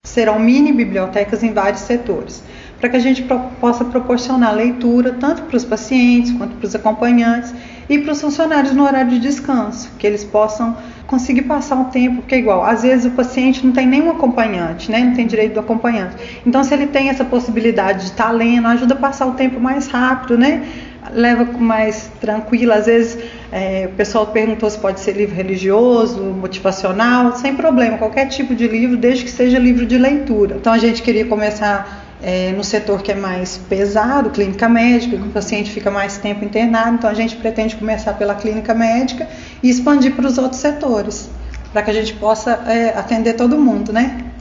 serão mini bibliotecas em vários setores, para que a gente possa proporcionar leitura tanto para os pacientes quanto para os acompanhantes e para os funcionários no horário de descanso, que eles possam conseguir passar um tempo, porque igual, às vezes o paciente não tem nenhum acompanhante, né? Não tem direito do acompanhante. Então, se ele tem essa possibilidade de estar lendo, ajuda a passar o tempo mais rápido, né? Leva mais tranquilo. Às vezes o pessoal perguntou se pode ser livro religioso, motivacional, sem problema, qualquer tipo de livro, desde que seja livro de leitura. Então a gente queria começar no setor que é mais pesado, clínica médica, que o paciente fica mais tempo internado, então a gente pretende começar pela clínica médica e expandir para os outros setores, para que a gente possa atender todo mundo, né?